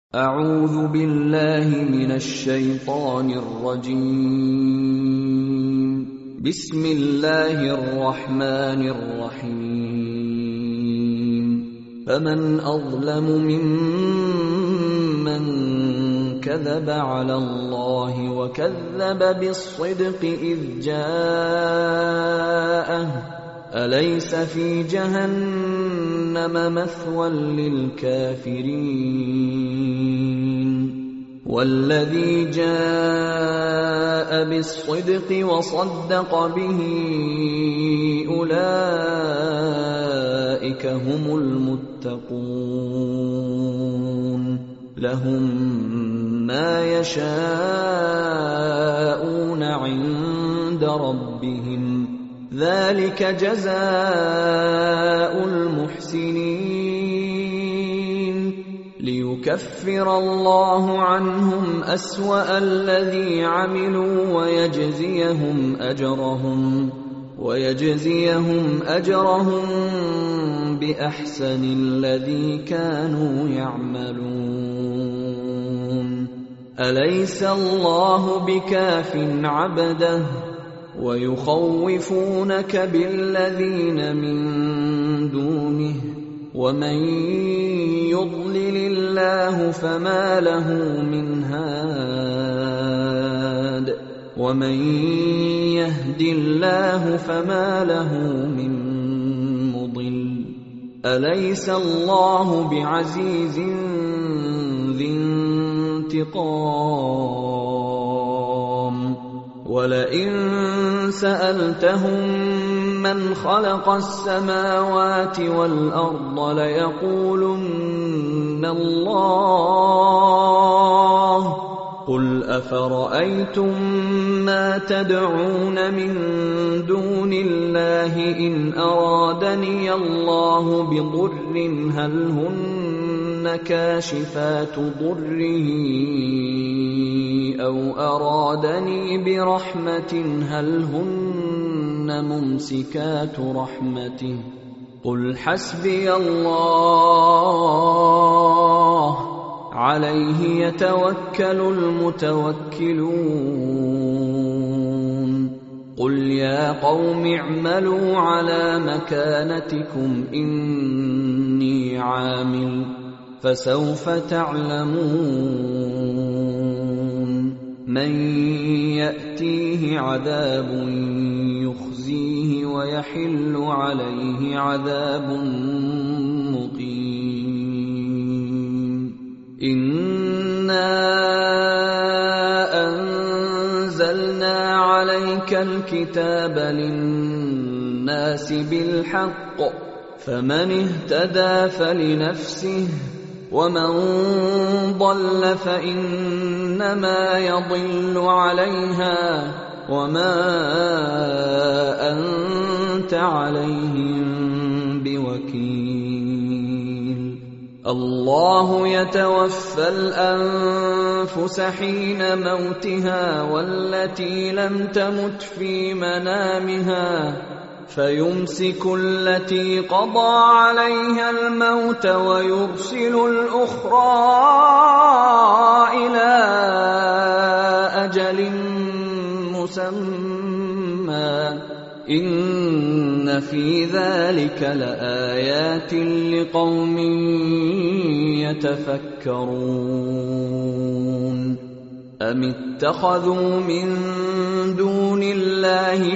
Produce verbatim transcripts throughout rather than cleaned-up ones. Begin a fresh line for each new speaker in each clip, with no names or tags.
أعوذ بالله من الشيطان الرجيم. بسم الله الرحمن الرحيم. فمن أظلم ممن كذب على الله وكذب بالصدق إذ جاءه أليس في جهنم مثوى للكافرين والذي جاء بالصدق وصدق به أولئك هم المتقون لهم ما يشاءون عند ربهم ذلك جزاء المحسنين ليكفر الله عنهم أسوأ الذي عملوا ويجزيهم أجرهم ويجزيهم أجرهم بأحسن الذي كانوا يعملون أليس الله بكاف عبده ويخوفونك بالذين من دونه ومن يضلل الله فما له من هاد ومن يهد الله فما له من مضل أليس الله بعزيز ذي انتقام ولئن سألتهم من خلق السماوات والأرض ليقولن الله قل أفرأيتم ما تدعون من دون الله إن أرادني الله بضر هل هن كاشفات ضره أو أرادني برحمة هل هن ممسكات رحمته قل حسبي الله عليه يتوكل المتوكلون قل يا قوم اعملوا على مكانتكم إني عامل فسوف تعلمون من يأتيه عذاب يخزيه ويحل عليه عذاب مقيم إنا أنزلنا عليك الكتاب للناس بالحق فمن اهتدى فلنفسه ومن ضل فإنما يضل عليها وما أنت عليهم بوكيل الله يتوفى الأنفس حين موتها والتي لم تمت في منامها فيمسك التي قضى عليها الموت ويرسل الأخرى إلى أجل مسمى إن في ذلك لآيات لقوم يتفكرون أم اتخذوا من دون الله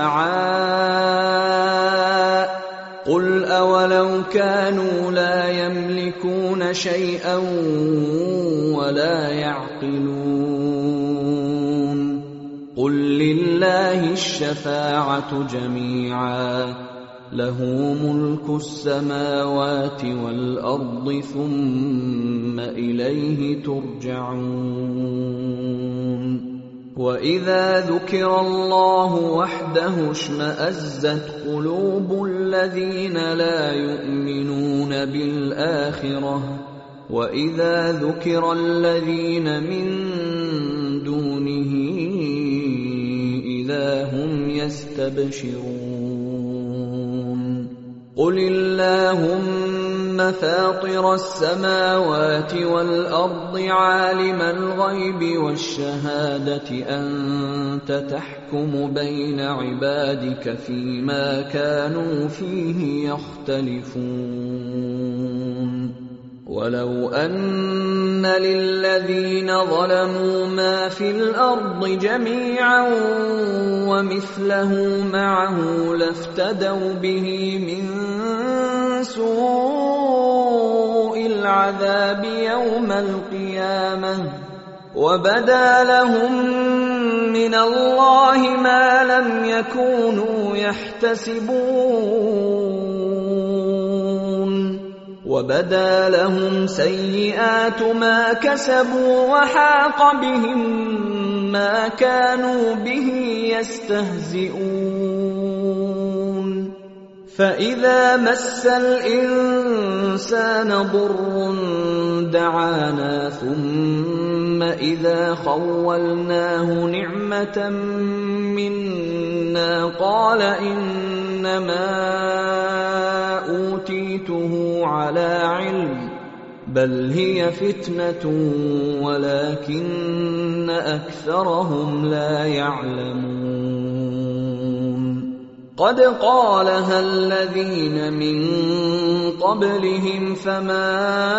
شفعاء قل أولو كانوا لا يملكون شيئا ولا يعقلون قل لله الشفاعة جميعا له ملك السماوات والأرض ثم إليه ترجعون وإذا ذكر الله وحده اشمأزت قلوب الذين لا يؤمنون بالآخرة وإذا ذكر الذين من دونه إذا هم يستبشرون قل اللهم فاطر السماوات والأرض عالم الغيب والشهادة أنت تحكم بين عبادك فيما كانوا فيه يختلفون ولو أن للذين ظلموا ما في الأرض جميعا ومثله معه لافتدوا به من سوء العذاب يوم القيامة وبدا لهم من الله ما لم يكونوا يحتسبون وبدا لهم سيئات ما كسبوا وحاق بهم ما كانوا به يستهزئون فإذا مس الإنسان ضر دعانا ثم إذا خولناه نعمة منا قال إنما أوتيته على علم بل هي فتنة ولكن أكثرهم لا يعلمون قد قالها الذين من قبلهم فما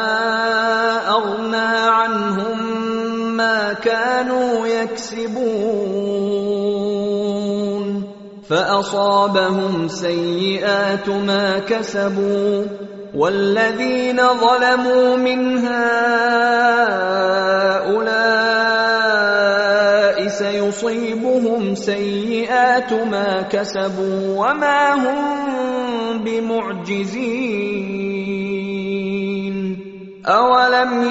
أغنى عنهم ما كانوا يكسبون فأصابهم سيئات ما كسبوا والذين ظلموا من هؤلاء سيصيبهم سيئات ما كسبوا وما هم بمعجزين أولم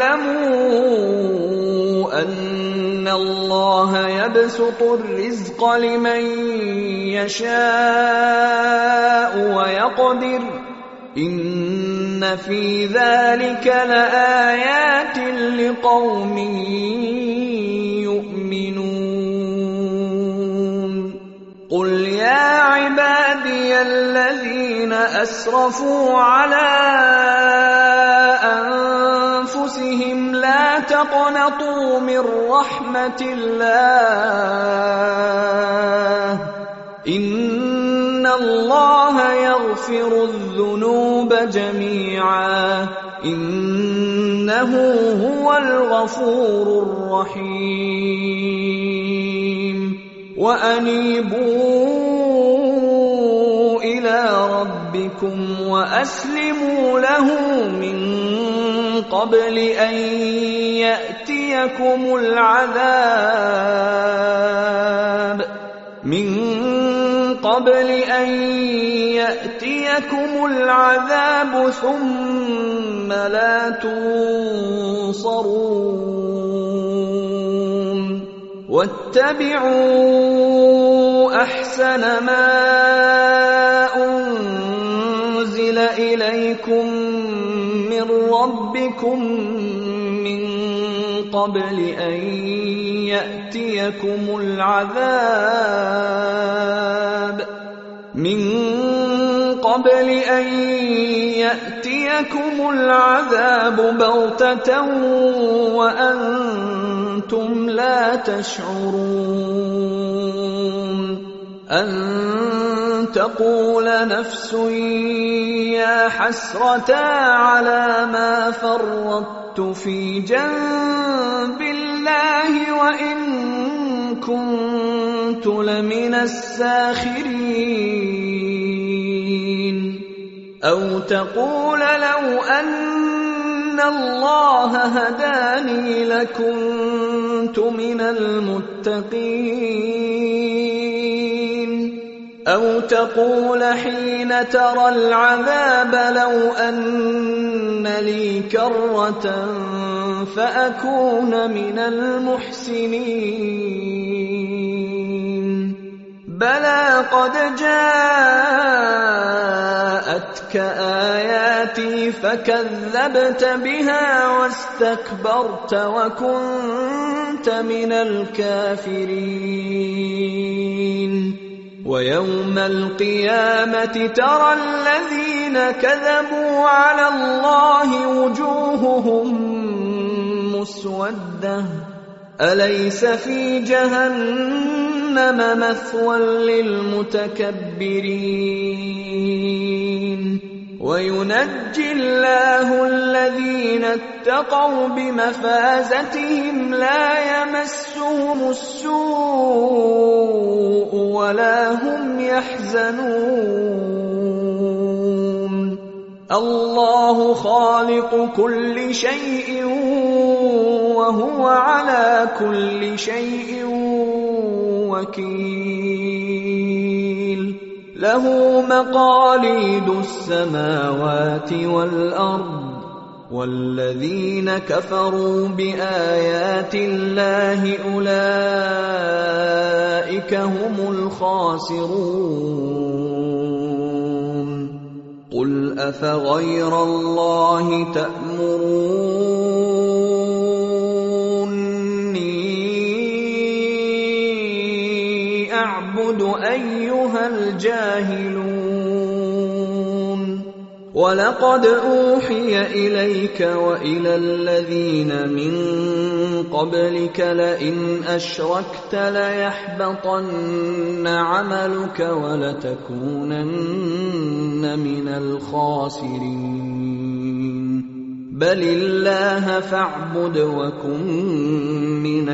يعلموا أن الله يبسط الرزق لمن يشاء ويقدر إن في ذلك لآيات لقوم يؤمنون قل يا عبادي الذين أسرفوا على أنفسهم لا تقنطوا من رحمة الله إن الله يغفر الذنوب جميعا إنه هو الغفور الرحيم وأنيبوا إلى ربكم وأسلموا له من قبل أن يأتيكم العذاب من قبل أن يأتيكم العذاب ثم لا تنصرون واتبعوا أحسن ما أنزل إليكم من ربكم من قبل أن يأتيكم العذاب من قبل أن يأتيكم العذاب بغتة وأنتم لا تشعرون أن تقول نفس يا حسرة على ما فرطت في جنب الله وإن كنت لمن الساخرين أو تقول لو أن الله هداني لكنت من المتقين أو تقول حين ترى العذاب لو أن لي كرة فأكون من المحسنين بلى قد جاءتك آياتي فكذبت بها واستكبرت وكنت من الكافرين ويوم القيامة ترى الذين الذين كذبوا على الله وجوههم مسودة أليس في جهنم مثوى للمتكبرين وينجي الله الذين اتقوا بمفازتهم لا يمسهم السوء ولا هم يحزنون الله خالق كل شيء وهو على كل شيء وكيل له مقاليد السماوات والأرض والذين كفروا بآيات الله أولئك هم الخاسرون قل أفغير الله تأمروني أعبد أيها الجاهلون ولقد أوحي إليك وإلى الذين من قبلك لئن أشركت ليحبطن عملك ولتكونن من الخاسرين بل الله فاعبد وكن من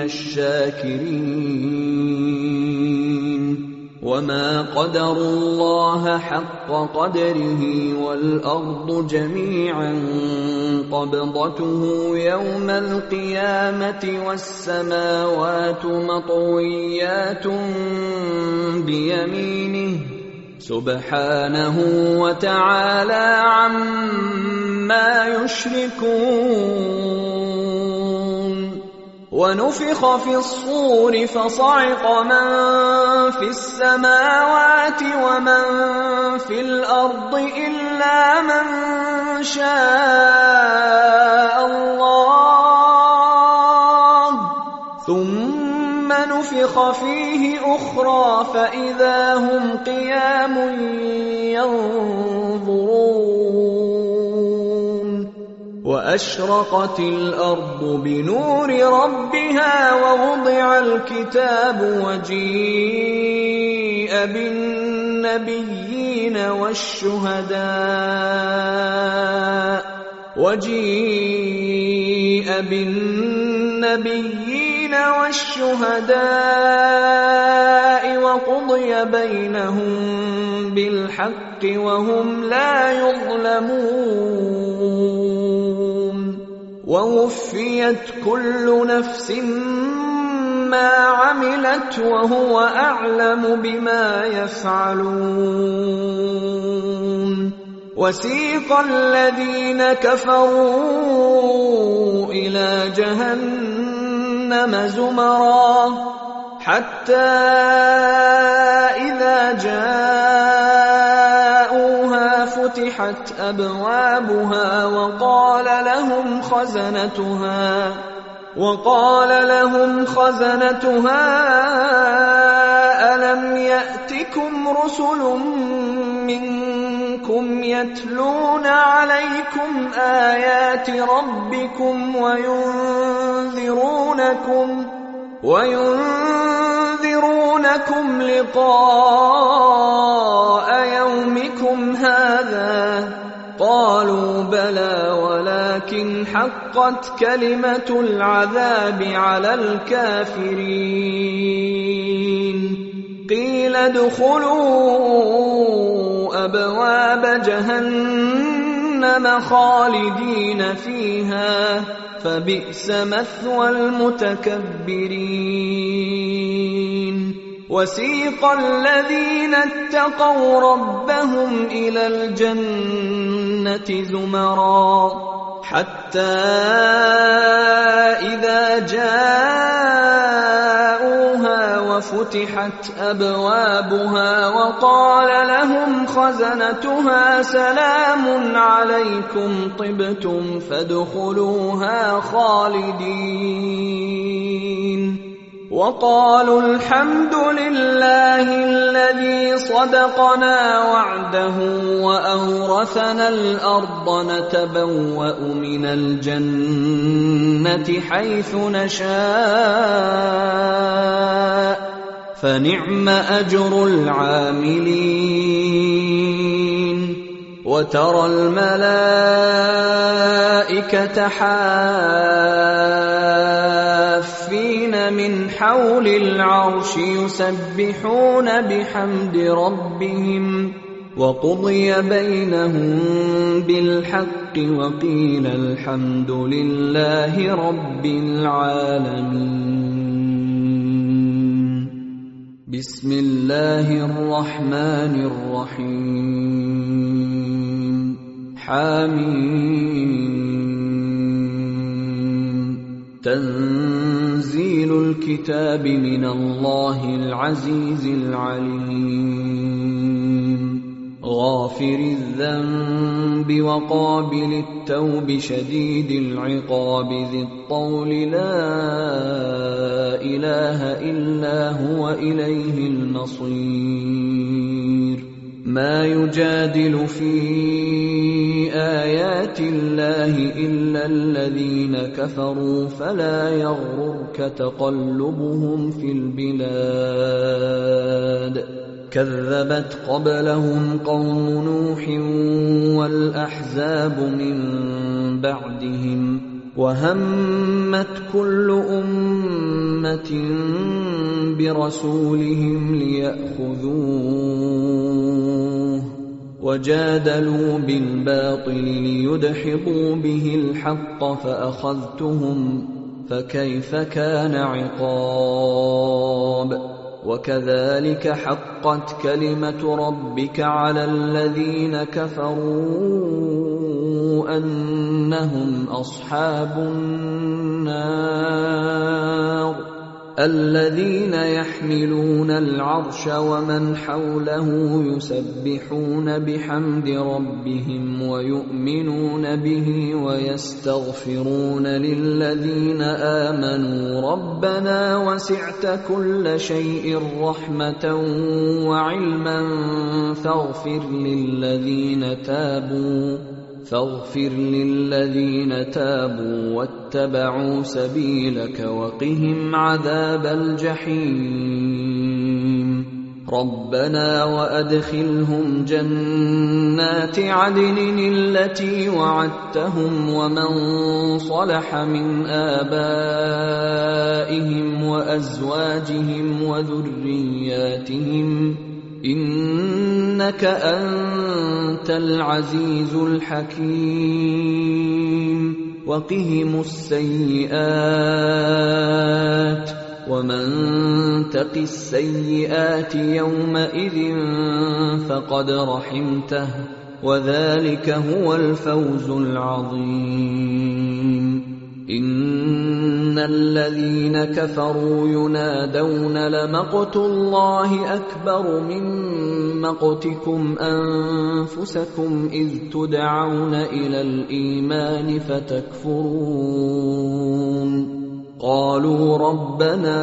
الشاكرين وما قدروا الله حق قدره والأرض جميعا قبضته يوم القيامة والسماوات مطويات بيمينه سبحانه وتعالى عما يشركون ونفخ في الصور فصعق من في السماوات ومن في الأرض إلا من شاء الله ثم نفخ فيه أخرى فإذا هم قيام ينظرون وأشرقت الأرض بنور ربها ووضع الكتاب وجيء بالنبيين والشهداء وجيء بالنبيين والشهداء وقضي بينهم بالحق وهم لا يظلمون ووفيت كل نفس ما عملت وهو أعلم بما يفعلون وسيق الذين كفروا إلى جهنم زمرا حتى إذا جاءوها فتحت أبوابها وقال لهم خزنتها وقال لهم خزنتها ألم يأتكم رسل منكم يتلون عليكم آيات ربكم وينذرونكم وينذرونكم لقاء يومكم هذا قالوا بلى ولكن حقت كلمة العذاب على الكافرين قيل ادخلوا أبواب جهنم خالدين فيها فبئس مثوى المتكبرين وسيق الذين اتقوا ربهم إلى الجنة زمرا حتى إذا جاءوها وفتحت أبوابها وقال لهم خزنتها سلام عليكم طبتم فادخلوها خالدين وقالوا الحمد لله الذي صدقنا وعده وأورثنا الأرض نتبوأ من الجنة حيث نشاء فنعم أجر العاملين وترى الملائكة حافين من حول العرش يسبحون بحمد ربهم وقضي بينهم بالحق وقيل الحمد لله رب العالمين. بسم الله الرحمن الرحيم. حميم. تنزيل الكتاب من الله العزيز العليم. غافر الذنب وقابل التوب شديد العقاب ذي الطول لا إله إلا هو إليه المصير. ما يجادل في آيات الله إلا الذين كفروا فلا يغررك تقلبهم في البلاد. كذبت قبلهم قوم نوح والأحزاب من بعدهم وهمت كل أمة برسولهم ليأخذوه وجادلوا بالباطل ليدحضوا به الحق فأخذتهم فكيف كان عقاب. وكذلك حقت كلمة ربك على الذين كفروا أنهم أصحاب النار الذين يحملون العرش ومن حوله يسبحون بحمد ربهم ويؤمنون به ويستغفرون للذين آمنوا ربنا وسعت كل شيء رحمة وعلما فاغفر للذين تابوا فاغفر للذين تابوا واتبعوا سبيلك وقهم عذاب الجحيم. ربنا وأدخلهم جنات عدن التي وعدتهم ومن صلح من آبائهم وأزواجهم وذرياتهم إنك أنت العزيز الحكيم. وقهم السيئات ومن تق السيئات يومئذ فقد رحمته وذلك هو الفوز العظيم. إن الذين كفروا ينادون لمقت الله أكبر من مقتكم أنفسكم إذ تدعون إلى الإيمان فتكفرون. قالوا ربنا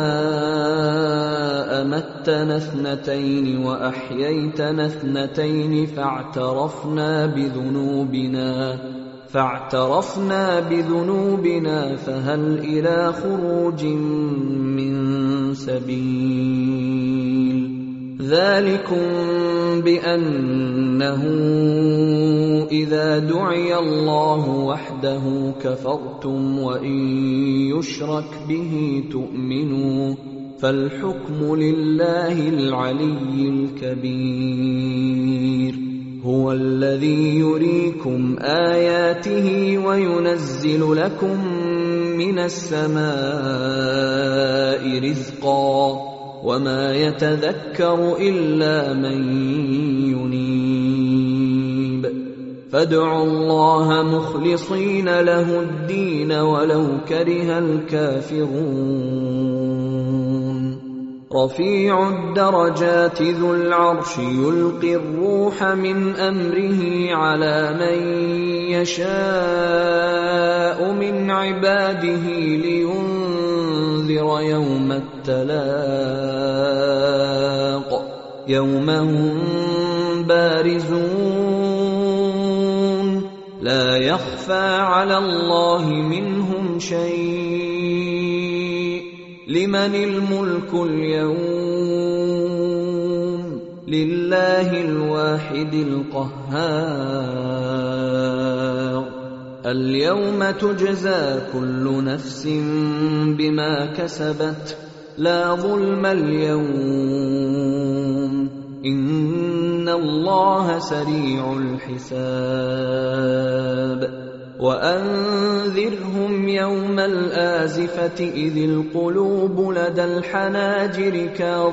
أمتنا اثنتين وأحييتنا اثنتين فاعترفنا بذنوبنا فاعترفنا بذنوبنا فهل إلى خروج من سبيل. ذلكم بأنه إذا دعي الله وحده كفرتم وإن يشرك به تؤمنوا فالحكم لله العلي الكبير. هو الذي يريكم آياته وينزل لكم من السماء رزقا وما يتذكر إلا من ينيب. فادعوا الله مخلصين له الدين ولو كره الكافرون. رفيع الدرجات ذو العرش يلقي الروح من أمره على من يشاء من عباده لينذر يوم التلاق يوم هم بارزون لا يخفى على الله منهم شيء لمن الملك اليوم لله الواحد القهار اليوم تجزى كل نفس بما كسبت لا ظلم اليوم إن الله سريع الحساب وأنذرهم يوم الآزفة إذ القلوب لدى الحناجر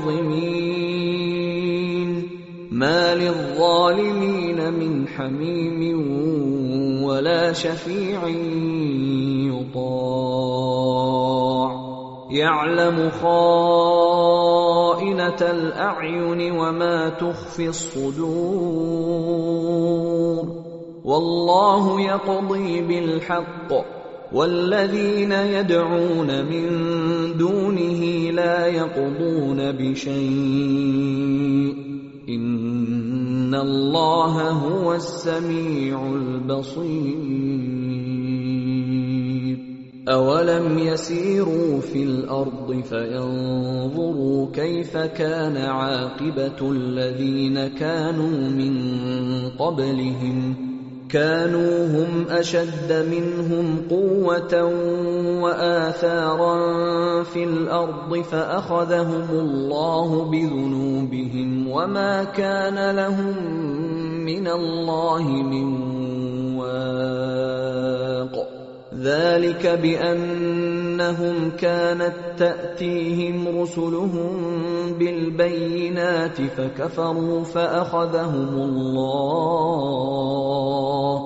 كاظمين ما للظالمين من حميم ولا شفيع يطاع يعلم خائنة الأعين وما تخفي الصدور والله يقضي بالحق والذين يدعون من دونه لا يقضون بشيء إن الله هو السميع البصير أولم يسيروا في الأرض فينظروا كيف كان عاقبة الذين كانوا من قبلهم كانوا هم أشد منهم قوة وآثارا في الأرض فأخذهم الله بذنوبهم وما كان لهم من الله من واق ذلك بأنهم كانت تأتيهم رسلهم بالبينات فكفروا فأخذهم الله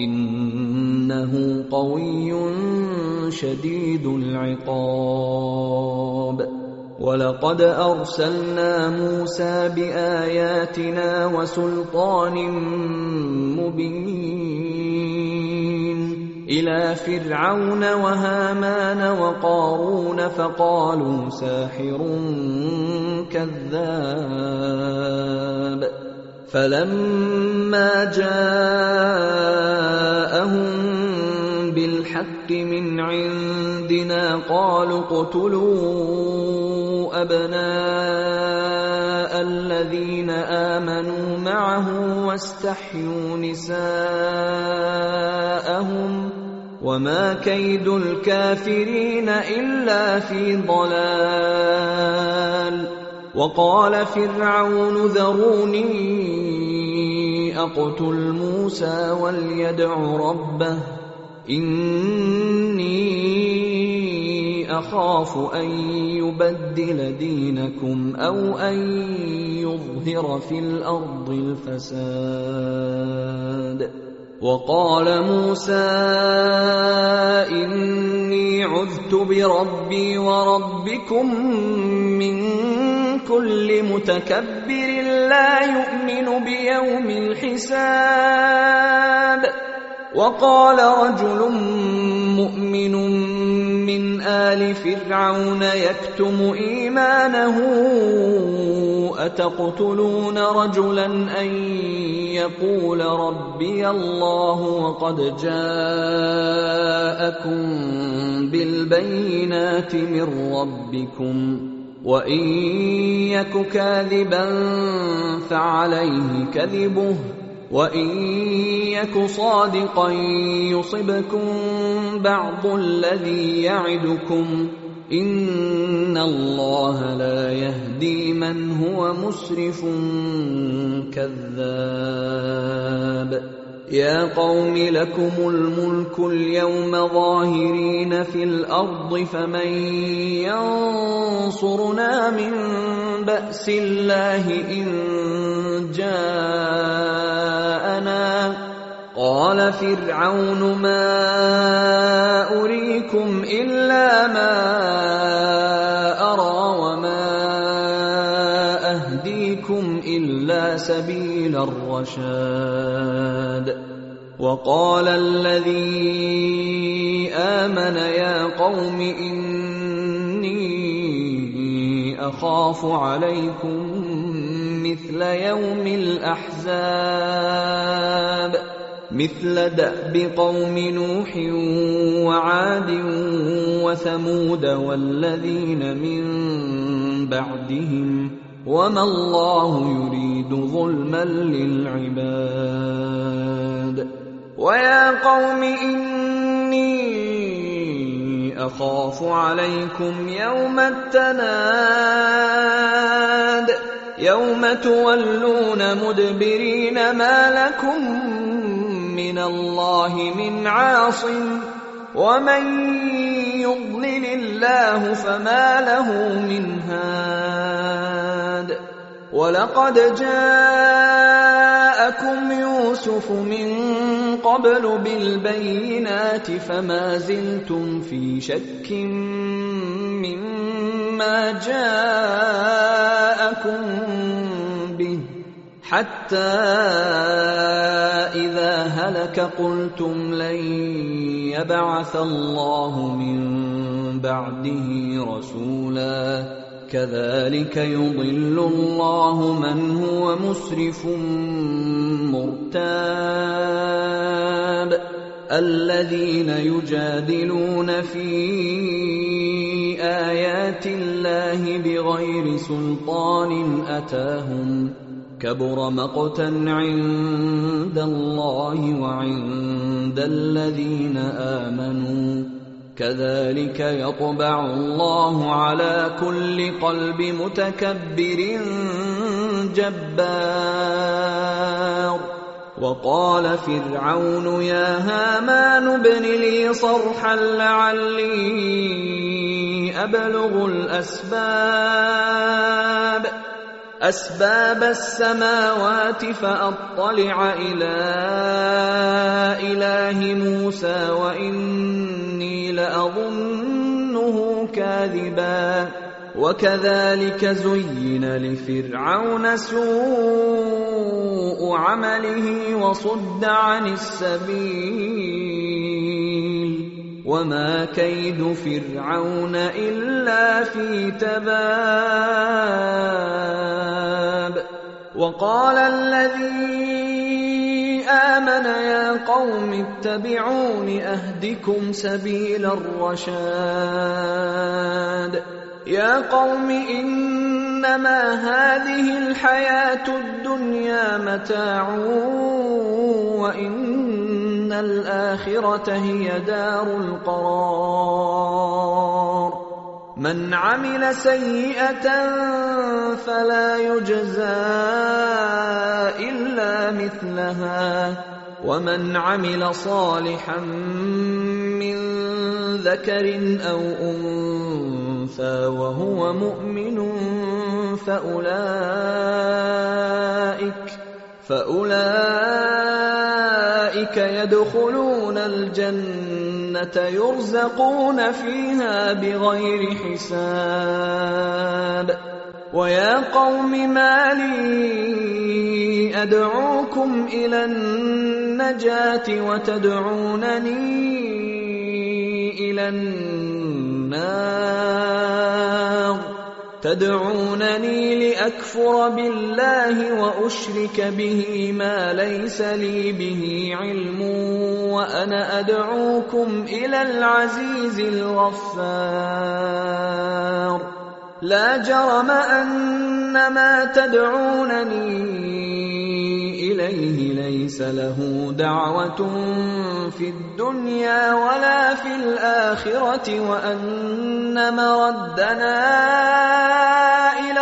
إنه قوي شديد العقاب ولقد أرسلنا موسى بآياتنا وسلطان مبين إلى فرعون وهامان وقارون فقالوا ساحر كذاب فلما جاءهم بالحق من عندنا قالوا اقتلوا أبناء الذين آمنوا معه واستحيوا نساءهم وما كيد الكافرين إلا في ضلال وقال فرعون ذروني أقتل موسى وليدع ربه إني أخاف أن يبدل دينكم أو أن يظهر في الأرض الفساد وقال موسى إني عذت بربي وربكم من كل متكبر لا يؤمن بيوم الحساب وقال رجل مؤمن من آل فرعون يكتم إيمانه أتقتلون رجلا أن يقول ربي الله وقد جاءكم بالبينات من ربكم وإن يك كاذبا فعليه كذبه وإن يك صادقا يصبكم بعض الذي يعدكم إن الله لا يهدي من هو مسرف كذاب يا قوم لكم الملك اليوم ظاهرين في الأرض فمن ينصرنا من بأس الله إن جاءنا قال فرعون ما أريكم إلا ما أرى وما إلا سبيل الرشاد. وقال الذي آمن يا قوم إني أخاف عليكم مثل يوم الأحزاب مثل دأب قوم نوح وعاد وثمود والذين من بعدهم وما الله يريد ظلما للعباد. ويا قوم إني أخاف عليكم يوم التناد يوم تولون مدبرين ما لكم من الله من عاصم ومن يضلل الله فما له من هاد. ولقد جاءكم يوسف من قبل بالبينات فما زلتم في شك مما جاءكم به حتى إذا هلك قلتم لن يبعث الله من بعده رسولا كذلك يضل الله من هو مسرف مرتاب. الذين يجادلون في آيات الله بغير سلطان أتاهم كبر مقتا عند الله وعند الذين آمنوا كذلك يطبع الله على كل قلب متكبر جبار. وقال فرعون يا هامان ابن لي صرحا لعلي أبلغ الأسباب أسباب السماوات فأطلع إلى إله موسى وإني لأظنه كاذبا. وكذلك زين لفرعون سوء عمله وصد عن السبيل وما كيد فرعون إلا في تباب. وقال الذي آمن يا قوم اتبعون أهدكم سبيل الرشاد. يا قوم إنما هذه الحياة الدنيا متاع وإن الآخرة هي دار القرار. من عمل سيئة فلا يجزى إلا مثلها ومن عمل صالحا من ذكر أو أنثى وهو مؤمن فأولئك فأولئك يدخلون الجنة يرزقون فيها بغير حساب. ويا قوم ما لي أدعوكم إلى النجاة وتدعونني إلى النار تدعونني لأكفر بالله وأشرك به ما ليس لي به علم وأنا أدعوكم إلى العزيز الغفار. لا جرم أن ما تدعونني إليه ليس له دعوة في الدنيا ولا في الآخرة وأن مردنا إلى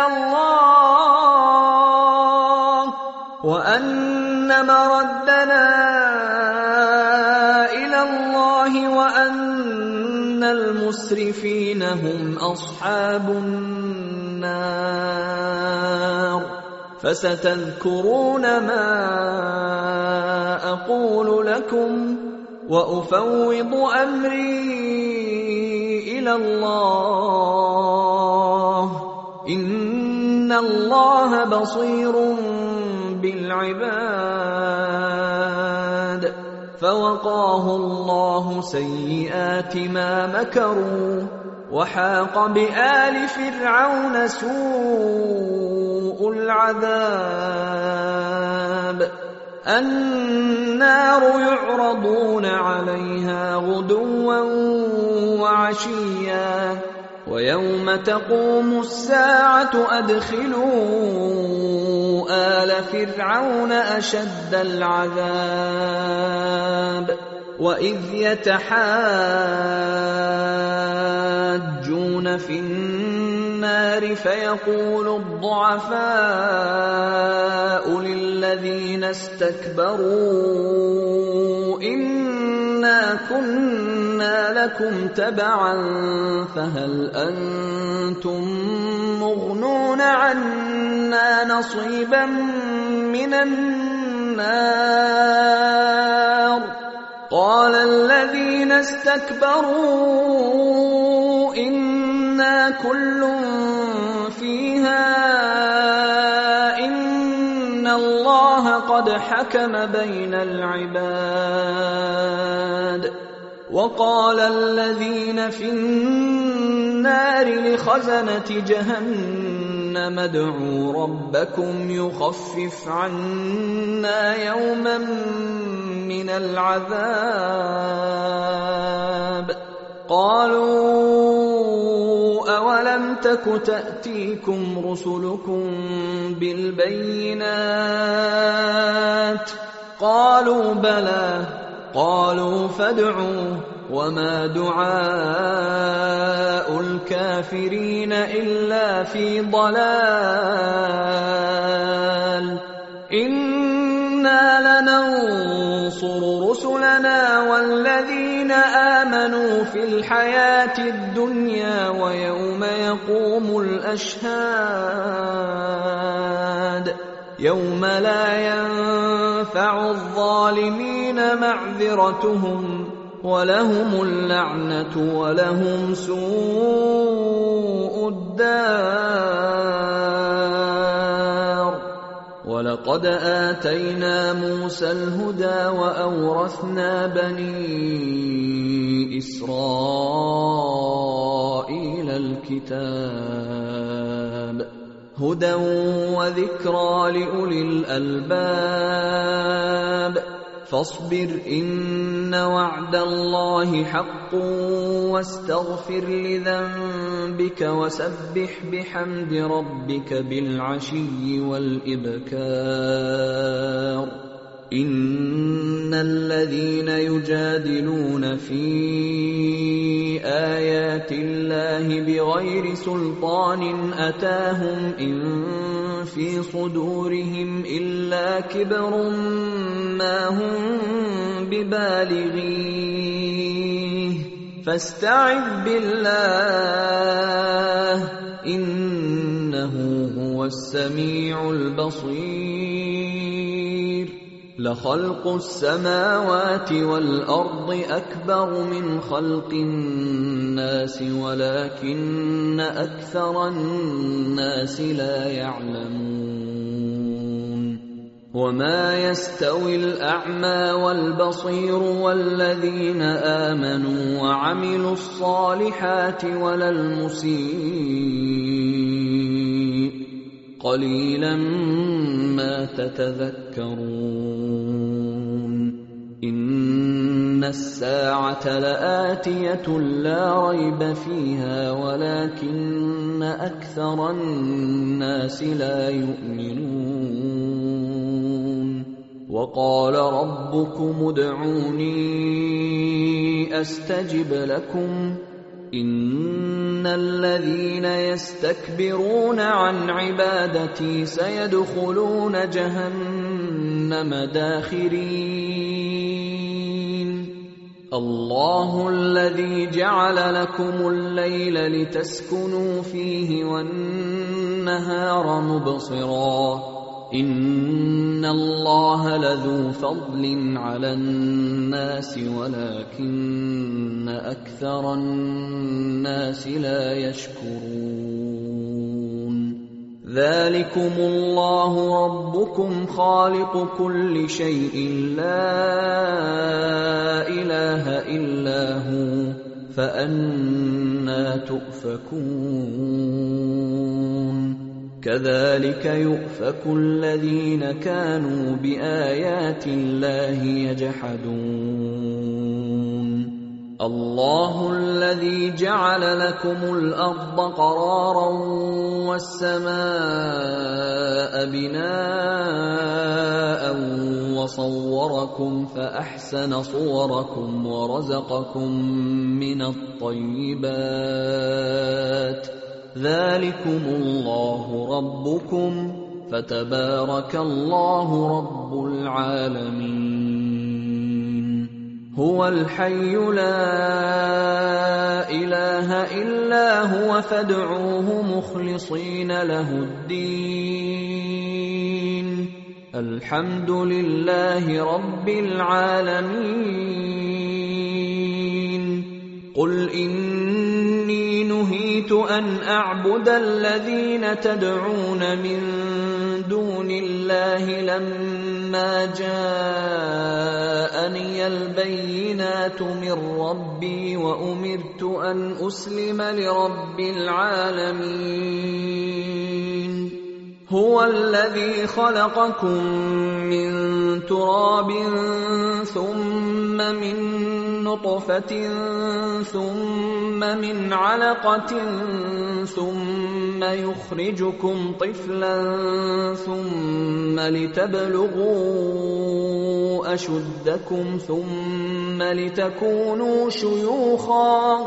الله وأن مردنا إلى الله وأن المسرفين هم أصحاب النار. فستذكرون ما أقول لكم وأفوض أمري إلى الله إن الله بصير العباد فوقاه الله سيئات ما مكروا وحاق بآل فرعون سوء العذاب النار يعرضون عليها غدوا وعشيا ويوم تقوم الساعة أدخلوا آل فرعون أشد العذاب وإذ يتحاجون في النار فيقول الضعفاء للذين استكبروا إنا كنا لكم تبعا فهل أنتم مغنون عنا نصيبا من النار قال الذين استكبروا إنا كل فيها إن الله قد حكم بين العباد وقال الذين في النار لخزنة جهنم ادعوا ربكم يخفف عنا يوما من العذاب قالوا أولم تك تأتيكم رسلكم بالبينات قالوا بلى قالوا فادعوا وما دعاء الكافرين إلا في ضلال إنا لننصر رسلنا والذين آمنوا في الحياة الدنيا ويوم يقوم الأشهاد يوم لا ينفع الظالمين معذرتهم ولهم اللعنة ولهم سوء الدار ولقد آتينا موسى الهدى وأورثنا بني إسرائيل الكتاب هدى وذكرى لأولي الألباب فاصبر إن وعد الله حق واستغفر لذنبك وسبح بحمد ربك بالعشي والإبكار إن الذين يجادلون في آيات الله بغير سلطان أتاهم إن في صدورهم إلا كبر ما هم ببالغيه فاستعذ بالله إنه هو السميع البصير لخلق السماوات والأرض أكبر من خلق الناس ولكن أكثر الناس لا يعلمون وما يستوي الأعمى والبصير والذين آمنوا وعملوا الصالحات ولا المسيء قليلا ما تتذكرون إن الساعة لآتية لا ريب فيها ولكن أكثر الناس لا يؤمنون وقال ربكم ادعوني أستجب لكم إن الذين يستكبرون عن عبادتي سيدخلون جهنم داخرين الله الذي جعل لكم الليل لتسكنوا فيه والنهار مبصرا إن الله لذو فضل على الناس ولكن أكثر الناس لا يشكرون ذلكم الله ربكم خالق كل شيء لا إله إلا هو فأنى تؤفكون كذلك يؤفك الذين كانوا بآيات الله يجحدون الله الذي جعل لكم الأرض قرارا والسماء بناء وصوركم فأحسن صوركم ورزقكم من الطيبات ذلكم الله ربكم فتبارك الله رب العالمين هو الحي لا إله إلا هو فادعوه مخلصين له الدين الحمد لله رب العالمين قل إني نهيت أن أعبد الذين تدعون من دون الله لما جاءني البينات من ربي وأمرت أن أسلم لرب العالمين هو الذي خلقكم من تراب ثم من نطفة ثم من علقة ثم يخرجكم طفلا ثم لتبلغوا أشدكم ثم لتكونوا شيوخا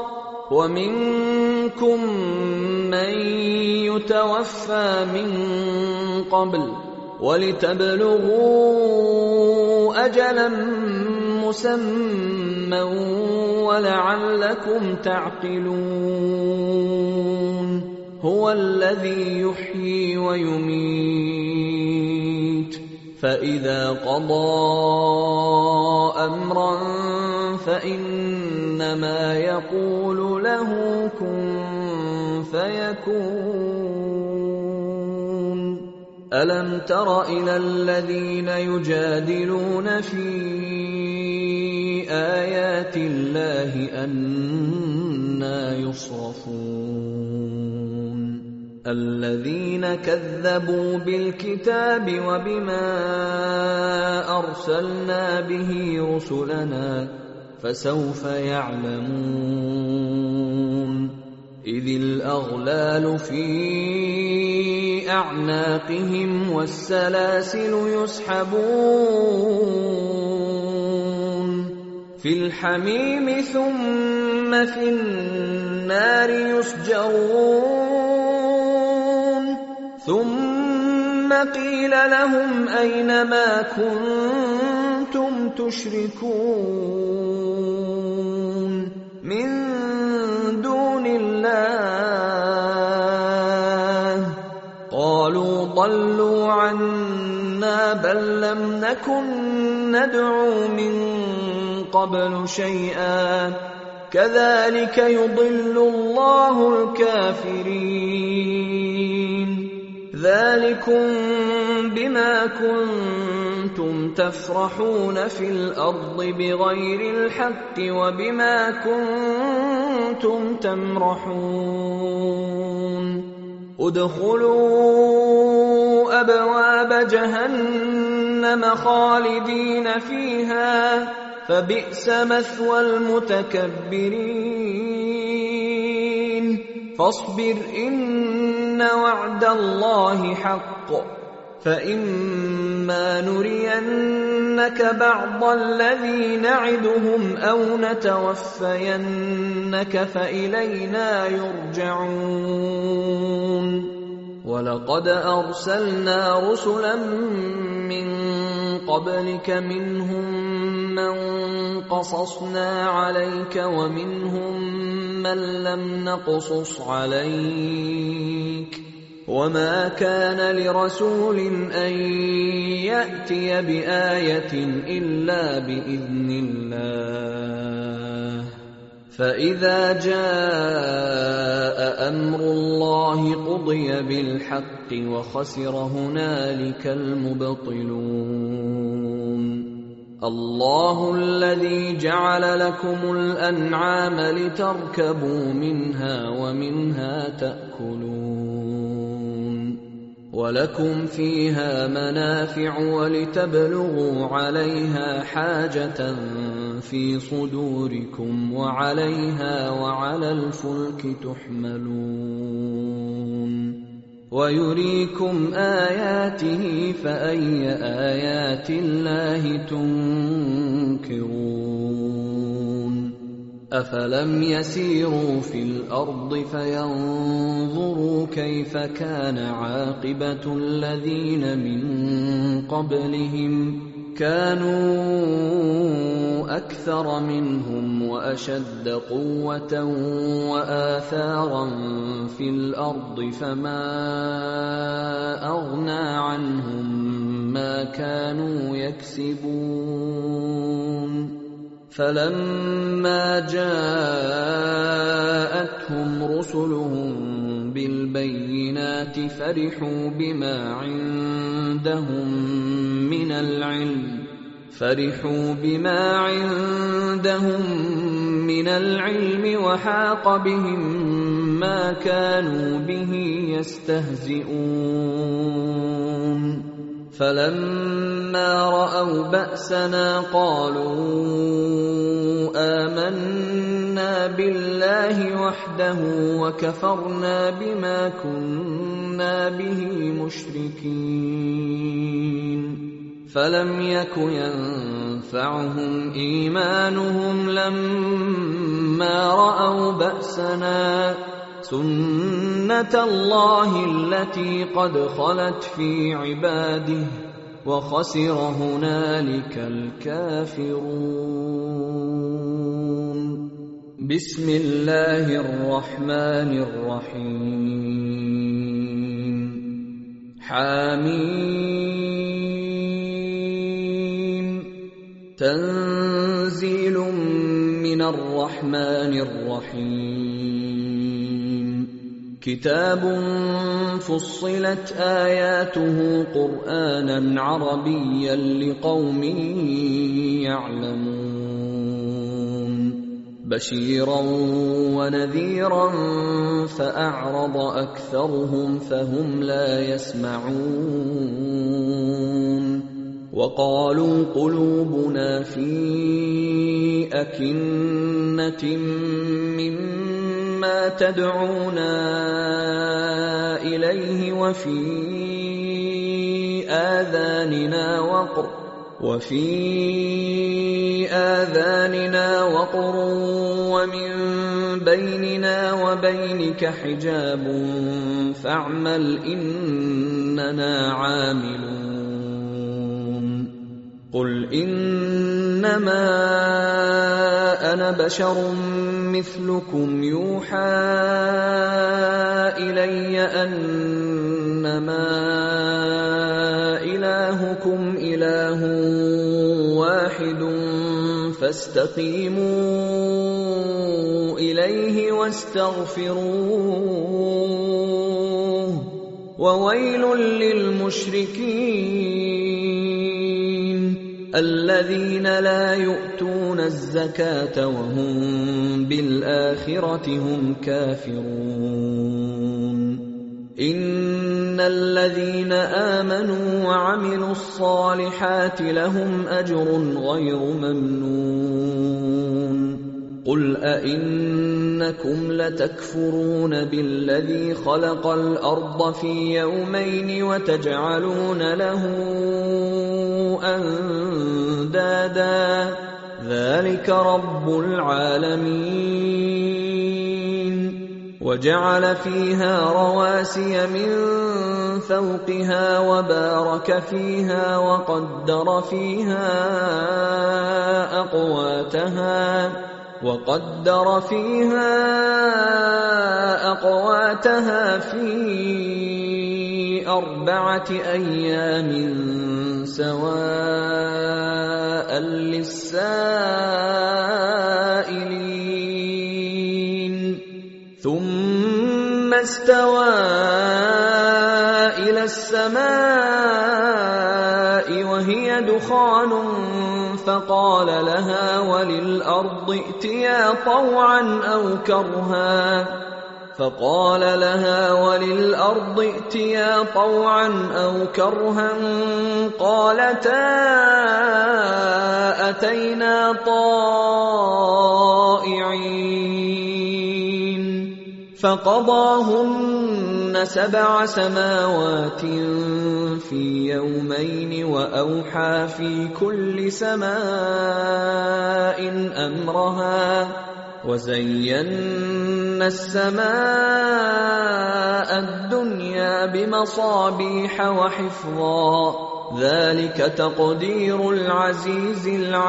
ومنكم من يتوفى من قبل ولتبلغوا أجلا مسمى ولعلكم تعقلون هو الذي يحيي ويميت فإذا قضى أمرا فإنما يقول له كن فيكون ألم تر إلى الذين يجادلون في آيات الله أنى يصرفون الذين كذبوا بالكتاب وبما أرسلنا به رسلنا فسوف يعلمون إذ الأغلال في أعناقهم والسلاسل يسحبون في الحميم ثم في النار يسجرون ثم قيل لهم أين ما كنتم تشركون من دون الله قالوا ضلوا عنا بل لم نكن ندعو من قبل شيئا كذلك يضل الله الكافرين ذلكم بما كنتم تفرحون في الأرض بغير الحق وبما كنتم تمرحون ادخلوا أبواب جهنم خالدين فيها فبئس مثوى المتكبرين فاصبر إن وعد الله حق فإما نرينك بعض الذي نعدهم أو نتوفينك فإلينا يرجعون ولقد أرسلنا رسلا من قبلك منهم من قصصنا عليك ومنهم من لم نقصص عليك وما كان لرسول أن يأتي بآية إلا بإذن الله فإذا جاء أمر الله قضي بالحق وخسر هنالك المبطلون. الله الذي جعل لكم الأنعام لتركبوا منها ومنها تأكلون، ولكم فيها منافع ولتبلغوا عليها حاجة في صدوركم وعليها وعلى الفلك تحملون، ويريكم آياته فأي آيات الله تنكرون. أفلم يسيروا في الأرض فينظروا كيف كان عاقبة الذين من قبلهم، كانوا أكثر منهم وأشد قوة وآثارا في الأرض فما أغنى عنهم ما كانوا يكسبون. فلما جاءتهم رسلهم بالبينات فرحوا بما عندهم من العلم فرحوا بما عندهم من العلم وحاق بهم ما كانوا به يستهزئون. فلما رأوا بأسنا قالوا آمنا بالله وحده وكفرنا بما كنا به مشركين. فلم يك ينفعهم إيمانهم لما رأوا بأسنا، سنة الله التي قد خلت في عباده وخسر هنالك الكافرون. بسم الله الرحمن الرحيم. حميم. تنزيل من الرحمن الرحيم. كتاب فصلت آياته قرآنا عربيا لقوم يعلمون، بشيرا ونذيرا فأعرض أكثرهم فهم لا يسمعون. وقالوا قلوبنا في أكنة مما تدعونا إليه وفي آذاننا وقر وفي آذاننا وقر ومن بيننا وبينك حجاب فاعمل إننا عاملون. قل إنما أنا بشر مثلكم يوحى إلي أنما إلهكم إله واحد فاستقيموا إليه واستغفروه وويل للمشركين الذين لا يؤتون الزكاة وهم بالآخرة هم كافرون. إن الذين آمنوا وعملوا الصالحات لهم أجر غير ممنون. قل أئنكم لتكفرون بالذي خلق الأرض في يومين وتجعلون له أندادا ذلك رب العالمين. وجعل فيها رواسي من فوقها وبارك فيها وقدر فيها أقواتها وقدر فيها أقواتها في أربعة أيام سواء للسائلين. ثم استوى إلى السماء وهي دخان فقال لها وللأرض ائتيا طوعا أو كرها فقال لها وللأرض ائتيا طوعا أو كرها قالتا أتينا طائعين فقضاهن سبع سماوات في يومين وأوحى في كل سماء أمرها وزينا السماء الدنيا بمصابيح وحفظا ذلك تقدير العزيز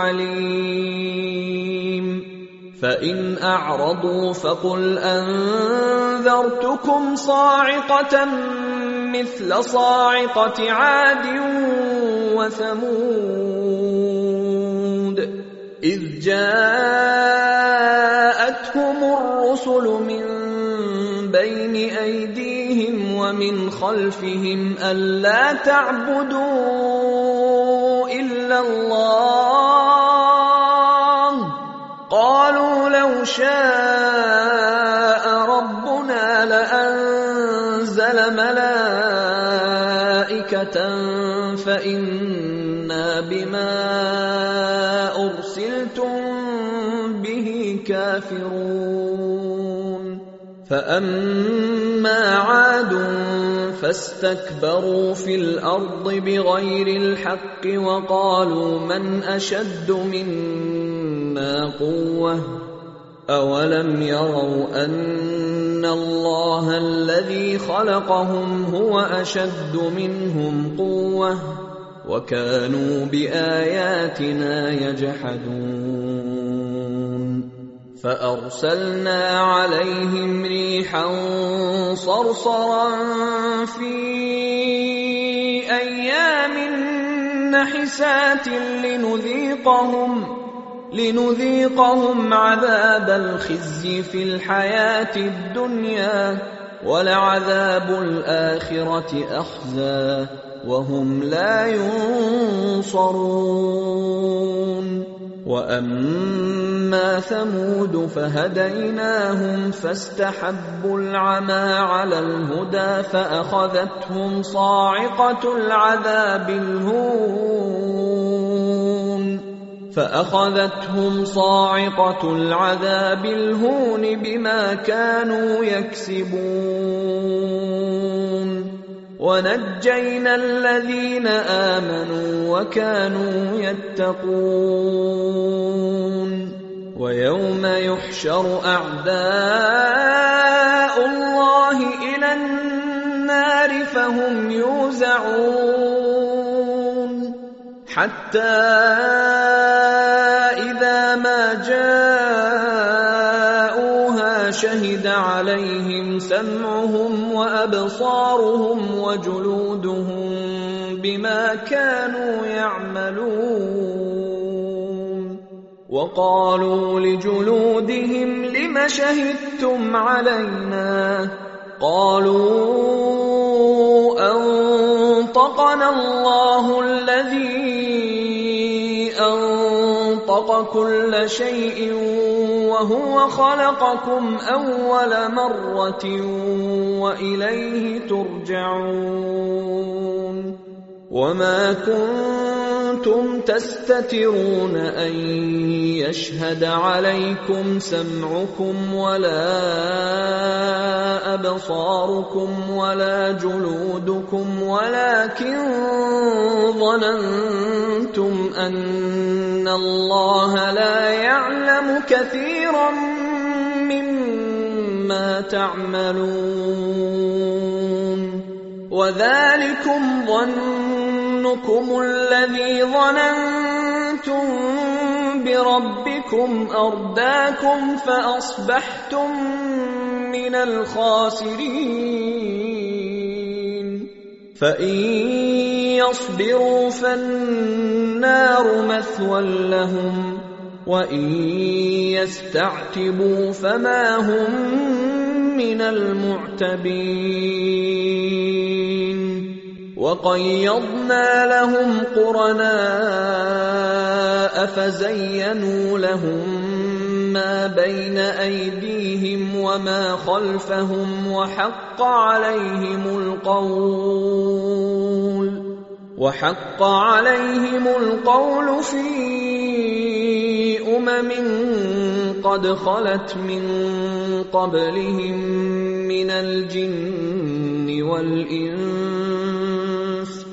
العليم فإن أعرضوا فقل أنذرتكم صاعقة مثل صاعقة عاد وثمود إذ جاءتهم الرسل من بين أيديهم ومن خلفهم ألا تعبدوا إلا الله قالوا لو شاء ربنا لأنزل ملائكة فإنا بما أرسلتم به كافرون فأما عاد فاستكبروا في الأرض بغير الحق وقالوا من أشد منا قوة أولم يروا أن الله الذي خلقهم هو أشد منهم قوة وكانوا بآياتنا يجحدون فأرسلنا عليهم ريحا صرصرا في أيام نحسات لنذيقهم لنذيقهم عذاب الخزي في الحياة الدنيا ولعذاب الآخرة أخزى وهم لا ينصرون وأما ثمود فهديناهم فاستحبوا العمى على الهدى فأخذتهم صاعقة العذاب الهون فأخذتهم صاعقة العذاب الهون بما كانوا يكسبون ونجينا الذين آمنوا وكانوا يتقون ويوم يحشر أعداء الله إلى النار فهم يوزعون حتى إذا ما جاءوها شهد عليهم سمعهم وأبصارهم وجلودهم بما كانوا يعملون وقالوا لجلودهم لم شهدتم علينا قالوا أنطقنا الله الذي أنطق كل شيء وهو خلقكم أول مرة وإليه ترجعون وما كنتم تستترون أن يشهد عليكم سمعكم ولا أبصاركم ولا جلودكم ولكن ظننتم أن الله لا يعلم كثيرا مما تعملون وذلكم ظنكم الذي ظننتم بربكم أرداكم فأصبحتم من الخاسرين فإن يصبروا فالنار مثوى لهم وإن يستعتبوا فما هم من المعتبين وقيضنا لهم قرناء فزينوا لهم ما بين أيديهم وما خلفهم وحق عليهم القول وحق عليهم القول في أمم قد خلت من قبلهم من الجن والإنس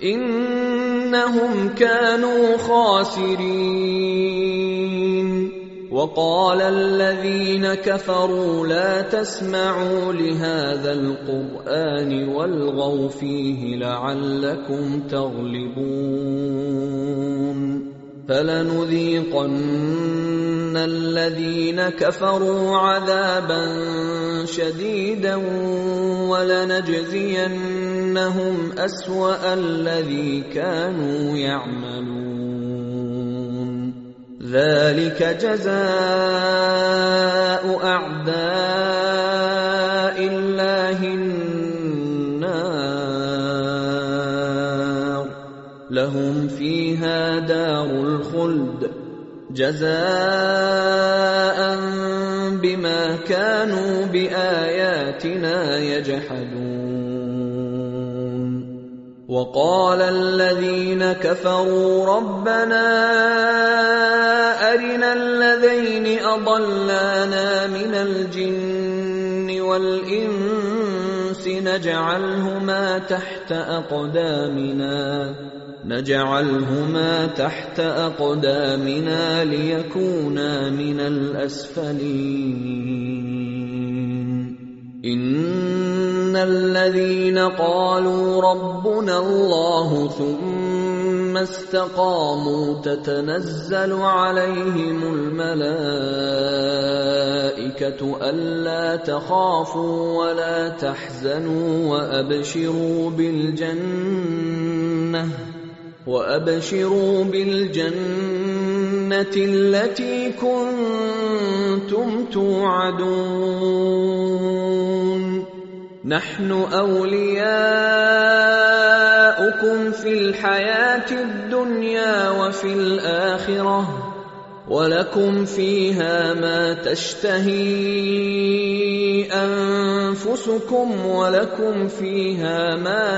إنهم كانوا خاسرين وقال الذين كفروا لا تسمعوا لهذا القرآن والغوا فيه لعلكم تغلبون فلنذيقن الذين كفروا عذابا شديدا ولنجزينهم أسوأ الذي كانوا يعملون ذلك جزاء أعداء الله النار لهم فيها دار الخلد جزاء بما كانوا بآياتنا يجحدون وقال الذين كفروا ربنا أرنا الذين أضلانا من الجن والإنس نجعلهما تحت أقدامنا نجعلهما تحت أقدامنا ليكونا من الأسفلين إن الذين قالوا ربنا الله ثم استقاموا تتنزل عليهم الملائكة ألا تخافوا ولا تحزنوا وأبشروا بالجنة وأبشروا بالجنة التي كنتم توعدون نحن أولياؤكم في الحياة الدنيا وفي الآخرة ولكم فيها ما تشتهي أنفسكم ولكم فيها ما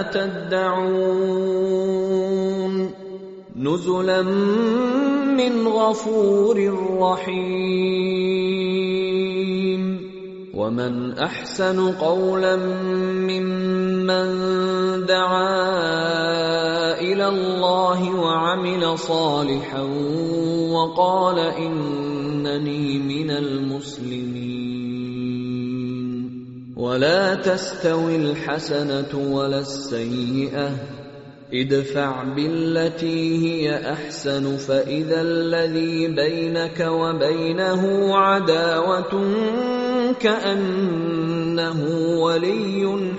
تدعون نزلا من غفور رحيم ومن أحسن قولا ممن دعا إلى الله وعمل صالحا وقال إنني من المسلمين ولا تستوي الحسنة ولا السيئة ادفع بالتي هي أحسن فإذا الذي بينك وبينه عداوة كأنه ولي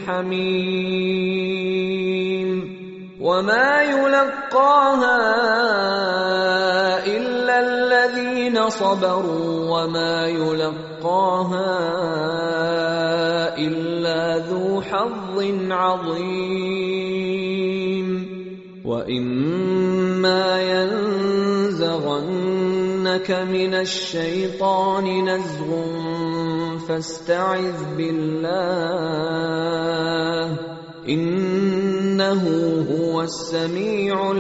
حميم وما يلقاها إلا الذين صبروا وما يلقاها إلا ذو حظ عظيم وإما ينزغنك من الشيطان نزغ فاستعذ بالله إنه هو السميع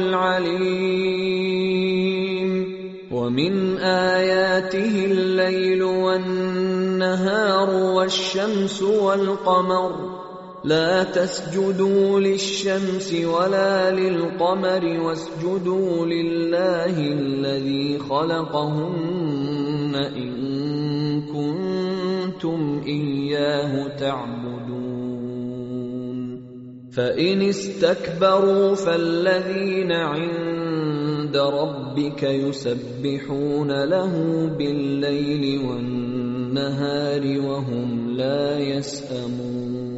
العليم ومن آياته الليل والنهار والشمس والقمر لا تسجدوا للشمس ولا للقمر واسجدوا لله الذي خلقهن إن كنتم إياه تعبدون فإن استكبروا فالذين عند ربك يسبحون له بالليل والنهار وهم لا يسأمون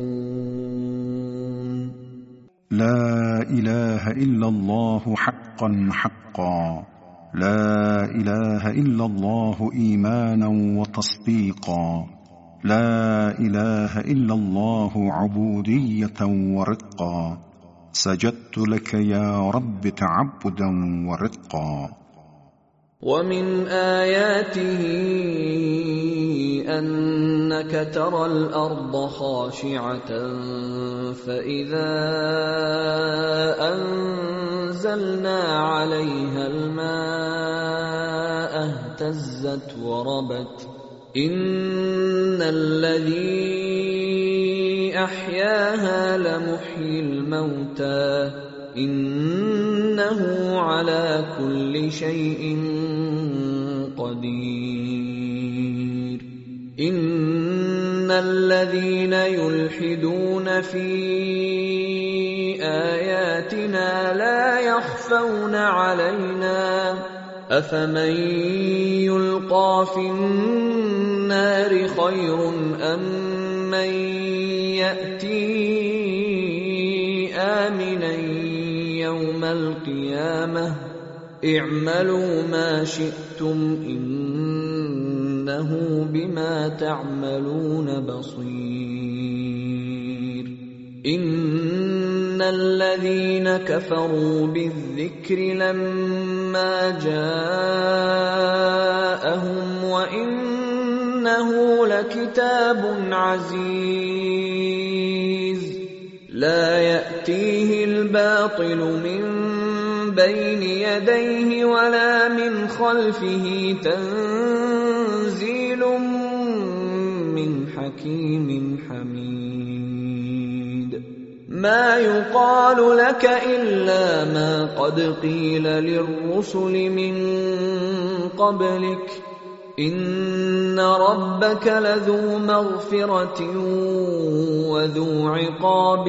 لا إله إلا الله حقا حقا لا إله إلا الله إيمانا وتصديقا لا إله إلا الله عبودية ورقا، سجدت لك يا رب تعبدا ورقا.
ومن آياته أنك ترى الأرض خاشعة فإذا أنزلنا عليها الماء اهتزت وربت إن الذي أحياها لمحيي الموتى إنه على كل شيء قدير. إن الذين يلحدون في آياتنا لا يخفون علينا أفمن يلقى في النار خير أم من يأتي آمنا يوم القيامة اعملوا ما شئتم إنه بما تعملون بصير. إن الذين كفروا بالذكر لما جاءهم وإنه لكتاب عزيز لا يأتيه الباطل من بين يديه ولا من خلفه تنزيل من حكيم حميد. ما يقال لك إلا ما قد قيل للرسل من قبلك إن ربك لذو مغفرة وذو عقاب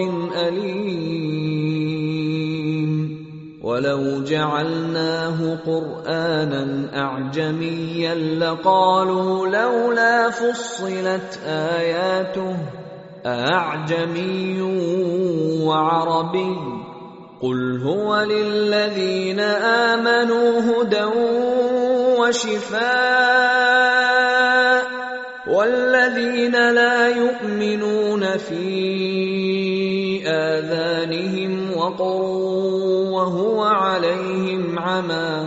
أليم. ولو جعلناه قرآنا أعجميا لقالوا لولا فصلت آياته أعجمي وعربي قل هو للذين آمنوا هدى وشفاء والذين لا يؤمنون في آذانهم وقر وهو عليهم عمى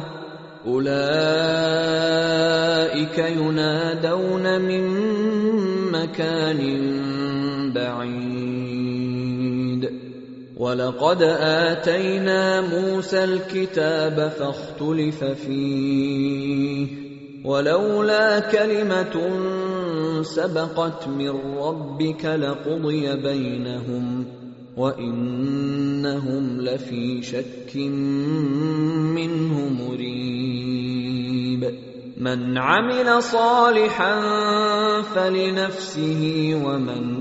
أولئك ينادون من مكان بعيد. ولقد آتينا موسى الكتاب فاختلف فيه ولولا كلمة سبقت من ربك لقضي بينهم وإنهم لفي شك منه مريب. من عمل صالحا فلنفسه ومن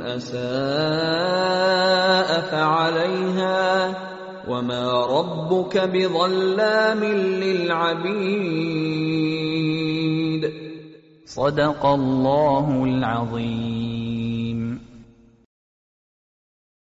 أساء فعليها وما ربك بظلام للعبيد.
صدق الله العظيم.